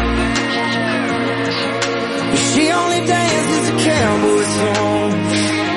She only dances to cowboy songs.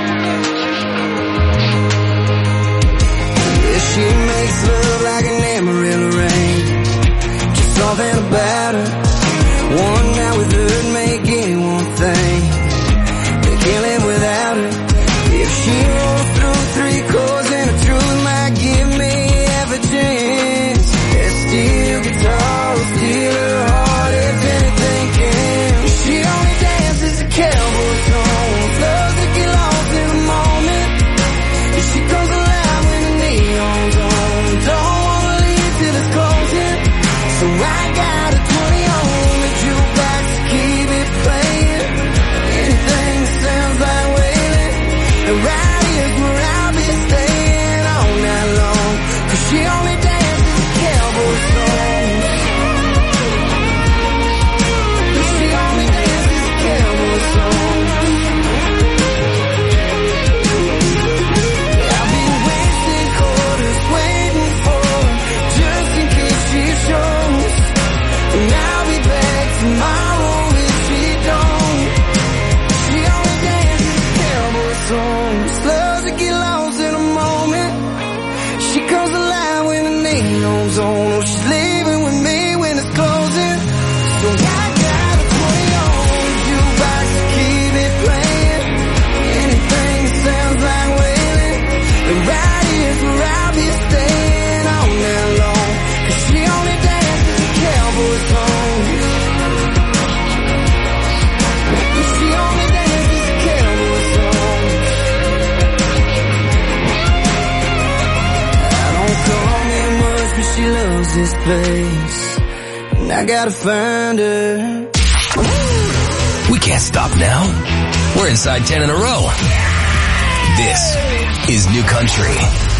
Yeah, she makes love like an Amarillo rain, just something about her. One night with her make anyone think they can't live without her. If she rolls through three chords and the truth might give me half a chance, that steel guitar will steal her heart if anything can. She only dances to cowboy songs, loves to get lost in the moment. She comes alive when the neon's on, don't wanna leave till it's closing. So I got a twenty on the jukebox to keep it playing. Anything that sounds like wailing, and right here's where I'll be staying all night long. Cause she only dances to cowboy songs. She only dances to cowboy songs. I've been wasting quarters waiting for her, just in case she shows. And I'll be back tomorrow if she don't. She only dances to cowboy songs, loves to get lost in a moment. She comes alive when the neon's on. Oh, she's leaving with me when it's closing. So I got a twenty on the jukebox to keep it playing. Anything that sounds like wailing, and right here's where I'll be staying all night long. Cause she only dances to cowboy songs. She only dances to cowboy songs. I don't call me much, but she loves this place, and I gotta find her. We can't stop now. We're inside ten in a row. This is New Country.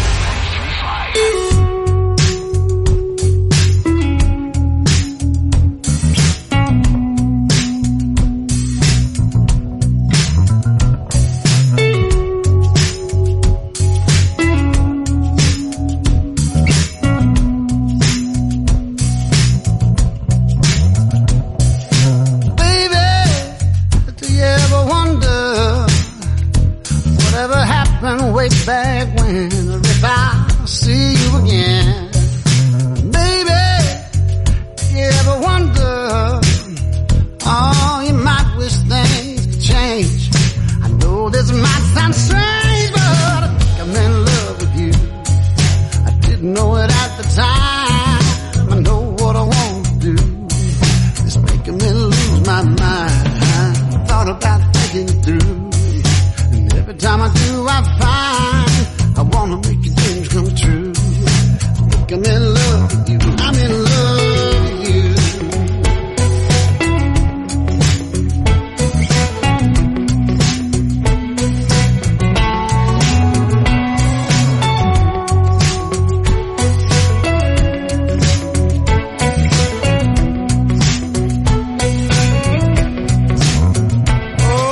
Way back when, if I see you again, baby, you ever wonder, oh, you might wish things could change. I know this might sound strange, but I think I'm in love with you. I didn't know it at the time. I know what I want to do. It's making me lose my mind. I thought about thinking it through. Every time I do, I find I wanna make your dreams come true. Look, I'm in love with you. I'm in love with you. Oh,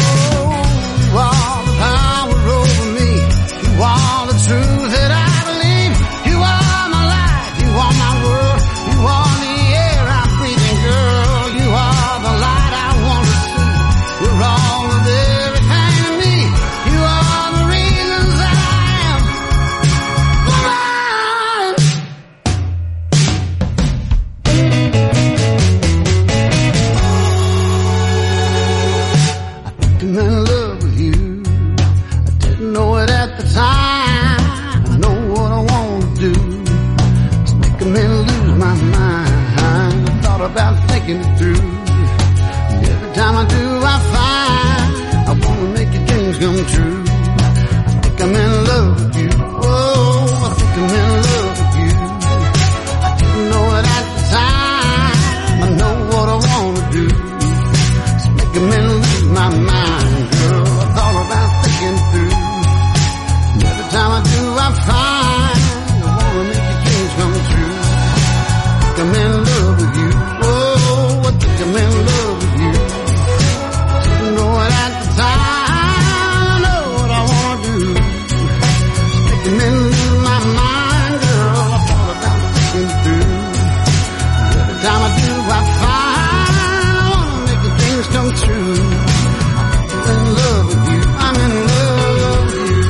about thinking it through. And every time I do, I find I wanna make your dreams come true. I think I'm in love with you. Oh, I think I'm in love with you. I didn't know it at the time. I know what I wanna do. It's making me lose my mind, girl. I thought about thinking it through. And every time I do, I find I wanna make your dreams come true. I think I'm in love with you. Oh, I think I'm in love with you. I didn't know it at the time. I know what I wanna do. It's making me lose my mind, girl. I thought about thinking it through. And every time I do, I find I wanna make your dreams come true. I'm in love with you. I'm in love with you.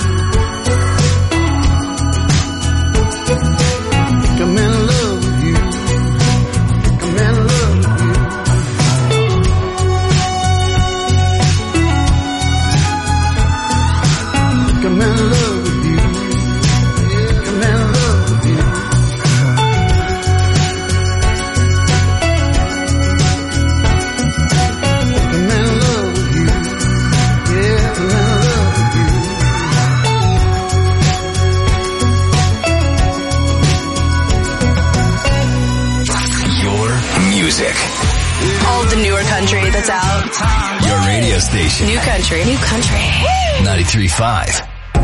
I think I'm in love with you. I think I'm in love with you. I think I'm in love with you. I think I'm in love with you. I think I'm in love with you. Yeah, I'm in love with you. Your music. All the newer country that's out. Your radio station. New country. New country. ninety-three point five.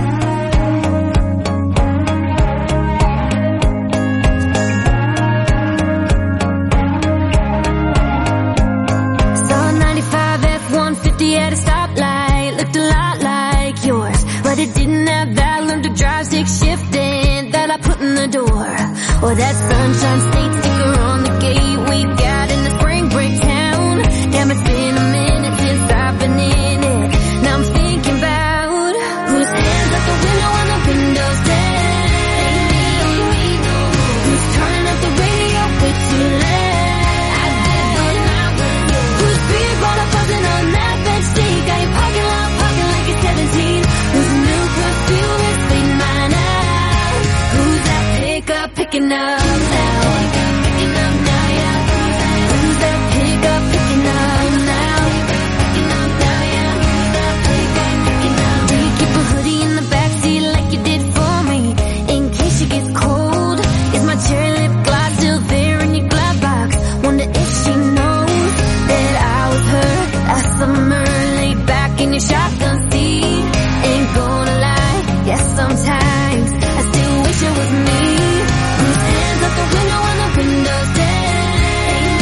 Saw a ninety-five F one fifty at a stoplight, looked a lot like yours, but it didn't have that learn to drive stick shifting that I put in the door, or that sunshine state sticker on the gate we got in the spring break town. Damn, it's been a minute since I've been in it. Now I'm thinking about whose hands out the window when the window's down. Who's turning up the radio way too loud? I did, but not with you. Whose beer bottle buzzing on that bench seat? Got your parking lot parking like it's seventeen. Whose new perfume is fading mine out? Who's that pickup picking up now? Picking up now, yeah. Who's that pickup picking up now? Picking up now, yeah. Who's that pickup picking up? Do you keep a hoodie in the backseat like you did for me, in case she gets cold? Is my cherry lip gloss still there in your glove box? Wonder if she knows that I was her last summer, laid back in your shotgun seat. Ain't gonna lie, yes, sometimes I still wish it was me. Whose hands out the window when the window's down?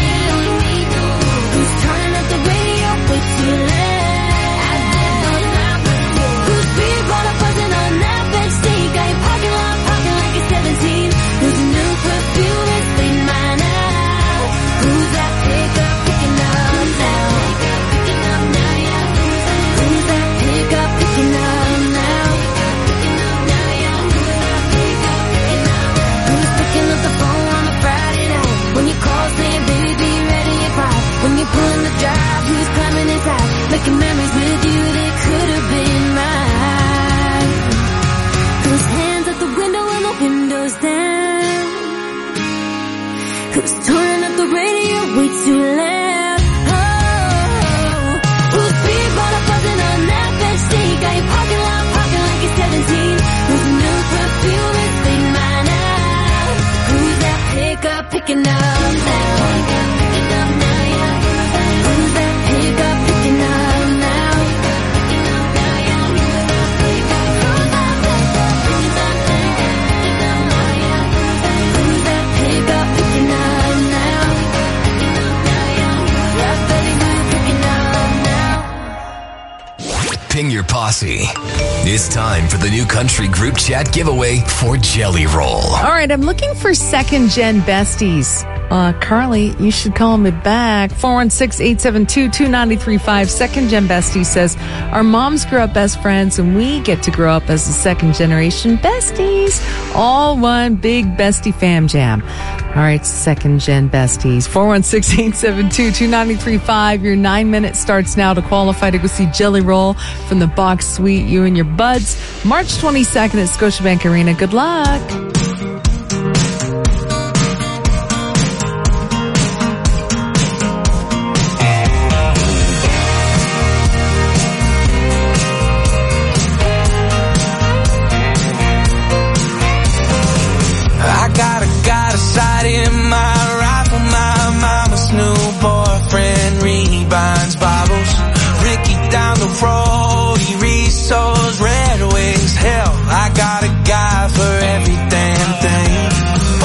Who's turning up the radio way too loud? I did, but not with you. Whose beer bottle buzzing on that bench seat? Got your parking lot parking like it's seventeen. Whose new perfume is fading mine out? Who's that pickup picking up now? Picking up now, yeah. Who's that pickup picking up now? Picking up now, yeah. Who's that pickup picking up? Who's picking up the phone on a Friday night when you call saying, baby, be ready at five? When you're pulling the drive, who's climbing inside, making memories with you that could have been mine? Whose hands at the window when the window's down? Who's turning up the radio way too loud? Oh, who's beer bottle buzzing on that bench seat? Got your parking lot parking like it's seventeen. Whose new perfume is fading mine out? Who's that pickup picking up now? Picking up now, yeah. Who's that pickup picking up now? Picking up now, yeah. Who's that pickup? Who's that pickup? Who's that pickup picking up now, yeah? Who's that pickup picking up now? Picking up now, yeah. Yeah, baby, who's picking up now? Ping your posse. It's time for the new country group chat giveaway for Jelly Roll. All right, I'm looking for second gen besties. Uh, Carly, you should call me back. four one six, eight seven two, two nine three five. Second gen bestie says, our moms grew up best friends and we get to grow up as the second generation besties. All one big bestie fam jam. All right, second gen besties. four one six, eight seven two, two nine three five. Your nine minutes starts now to qualify to go see Jelly Roll from the Box Suite. You and your buds. March twenty-second at Scotiabank Arena. Good luck. the road, he reads those red wings. Hell, I got a guy for every damn thing. Oh,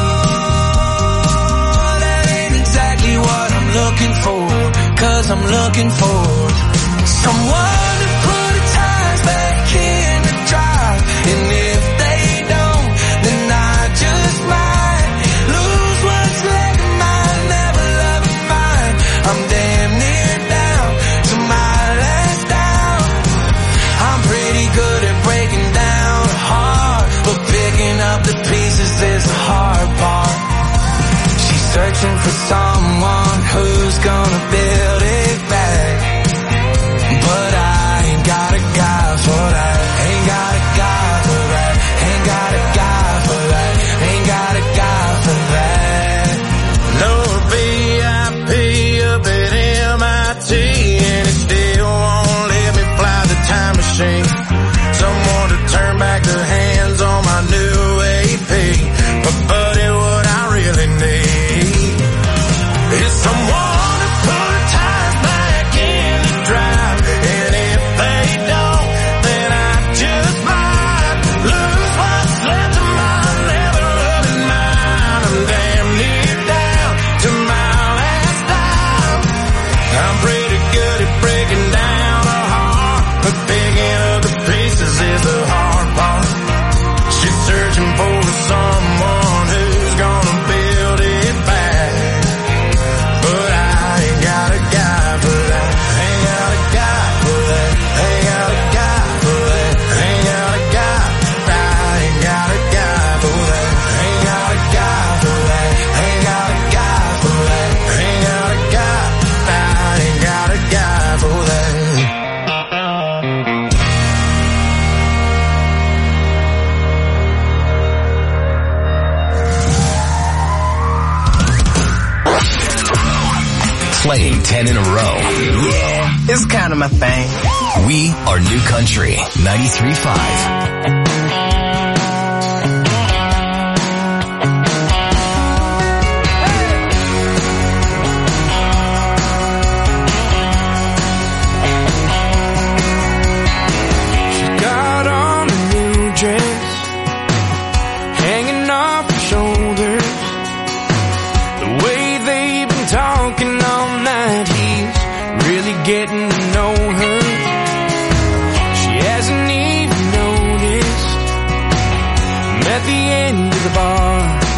that ain't exactly what I'm looking for, 'cause I'm looking for someone to put the tires back in the drive. And if they don't, then I just might lose what's left of mine, never love of mine. I'm damn near down to my last down. I'm pretty good at breaking down a heart, but picking up the pieces is the hard part. She's searching for someone who's gonna build it back, but I ain't got a guy for that. Ain't got a guy for that. Ain't got a guy for that. Ain't got a guy for that. No V I P up at M I T, and it still won't let me fly the time machine. Someone to turn back the hands on my new A P. But buddy, what I really need is someone to put the tires back in the drive. And if they don't, then I just might lose what's left of my never loving mine. I'm damn near down to my last dime. I'm pretty good at breaking down a heart, but picking up the pieces is the hard part. She's searching for someone who's gonna build it back, but I ain't got a guy for that. Ain't got a guy for that. Ain't got a guy for that. Ain't got a guy. I ain't got a guy for that. Ain't got a guy for that. Ain't got a guy for that. Ain't got a guy. I ain't got a guy for that. Playing ten in a row. Yeah, it's kind of my thing. We are New Country ninety-three point five. Got on a new dress, hanging off her shoulders. The way they've been talking all night, he's really getting to know her. She hasn't even noticed. I'm at the end of the bar.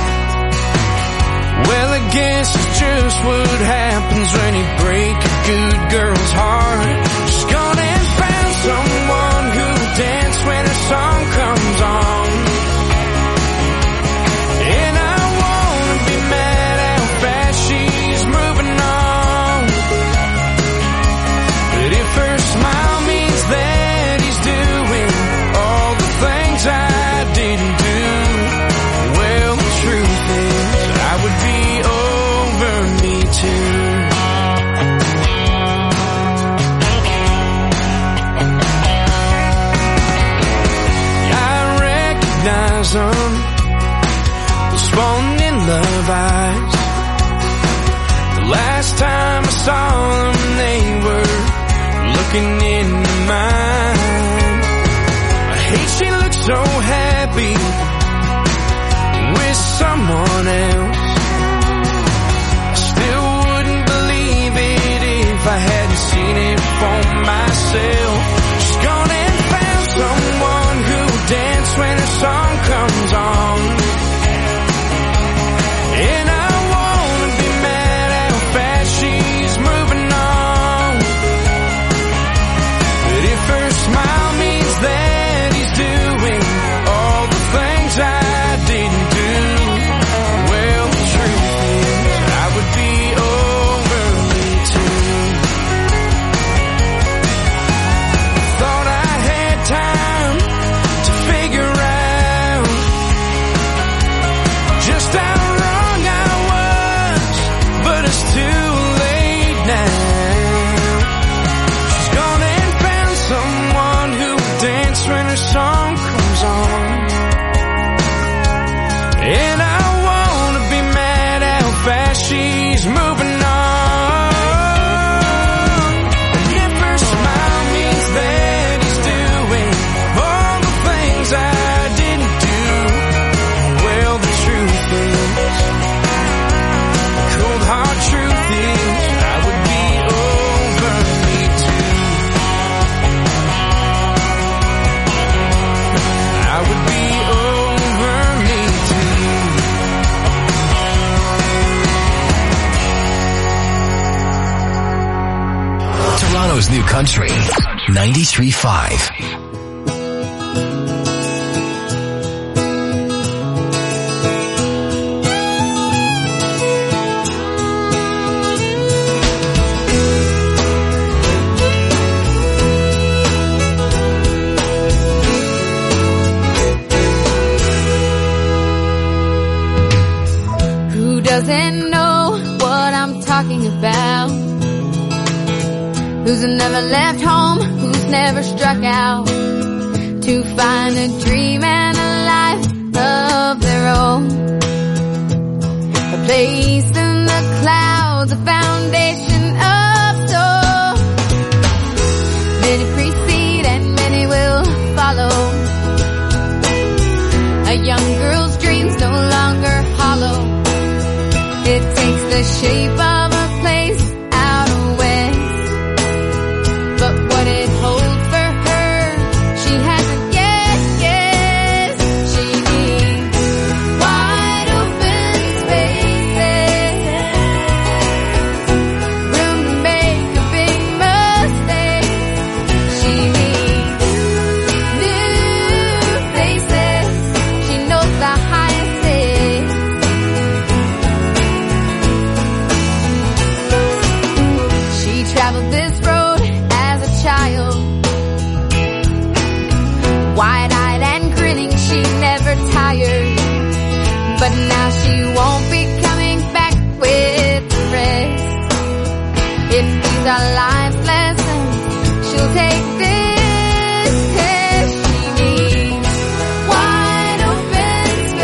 Well, I guess it's just what happens when you break a good girl's heart. She's gone and found someone who'll dance when her song comes on. And I wanna be mad how fast she's moving on. But if her smile means that he's doing all the things I didn't do, well, the truth is I would be over me too. I recognize them, those falling in love eyes. The last time I saw them, they were looking into mine. I hate she looks so happy with someone else. I still wouldn't believe it if I hadn't seen it for myself. She's gone and found someone who'll dance when her song comes on. And I wanna be mad how fast she's moving on. But if her smile means that he's doing all the things I didn't do, well, the Toronto's new country, ninety-three point five. Doesn't know what I'm talking about. Who's never left home, who's never struck out to find a dream and a life of their own. A place in the clouds, a foundation of soul. Many precede and many will follow. A young girl's dreams no longer hollow. It takes the shape of a place out west, but what it holds for her, she hasn't yet guessed. She needs wide open spaces, room to make a big mistake. She needs new places, she knows the highest stakes. Traveled this road as a child, wide-eyed and grinning, she never tired. But now she won't be coming back with the rest. If these are lives